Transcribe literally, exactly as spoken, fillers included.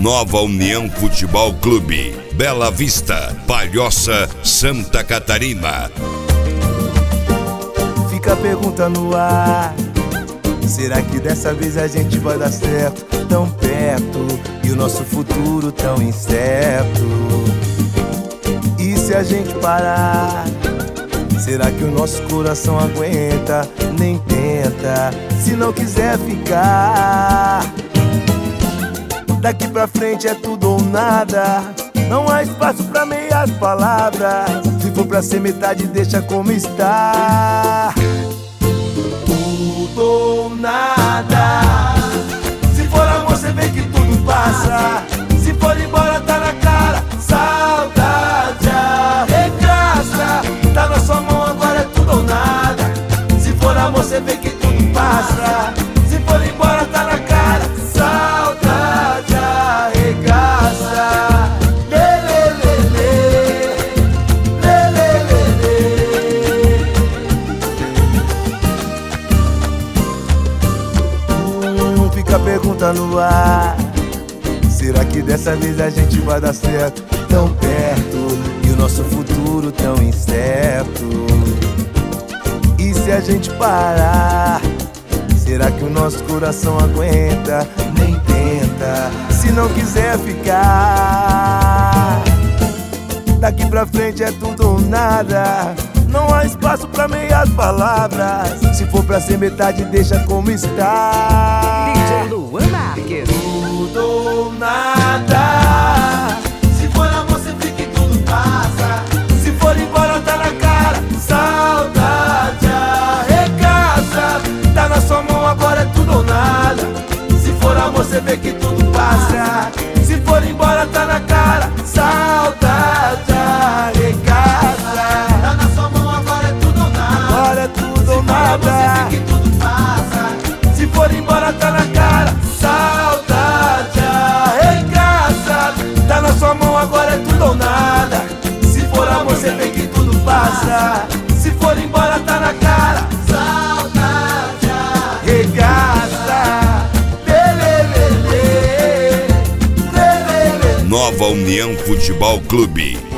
Nova União Futebol Clube, Bela Vista, Palhoça, Santa Catarina. Fica a pergunta no ar: será que dessa vez a gente vai dar certo? Tão perto e o nosso futuro tão incerto. E se a gente parar, será que o nosso coração aguenta? Nem tenta, se não quiser ficar. Daqui pra frente é tudo ou nada, não há espaço pra meias palavras. Se for pra ser metade, deixa como está. Tudo ou nada. Se for amor, cê vê que tudo passa. Se for embora, tá na cara. Saudade arregaça. Tá na sua mão, agora é tudo ou nada. Se for amor, cê vê que tudo passa. Se for embora, tá na cara. Saudade arregaça. Lê, lê, lê, lê. Lê, lê, lê, lê. Hum, fica a pergunta no ar: será que dessa vez a gente vai dar certo? Tão perto e o nosso futuro tão incerto. E se a gente parar, será que o nosso coração aguenta? Nem tenta, se não quiser ficar. Daqui pra frente é tudo ou nada, não há espaço pra meias palavras. Se for pra ser metade, deixa como está. D J Luan Marques. Tudo ou nada. Se for amor, cê vê que tudo passa. Se for embora, tá na cara. Saudade arregaça. Tá na sua mão, agora é tudo ou nada. Se for amor, cê vê que tudo passa. Se for embora, tá na cara. Saudade arregaça. Tá na sua mão, agora é tudo ou nada. Agora é tudo ou nada. Se for amor, cê vê que tudo passa. Se for embora, tá na cara. Saudade arregaça. Tá na sua mão, agora é tudo ou nada. Se for amor, cê vê que tudo passa. Se for embora, tá na cara. Saudade arregaça. Lê, lê, lê, lê. Lê, lê, lê. Nova União Futebol Clube,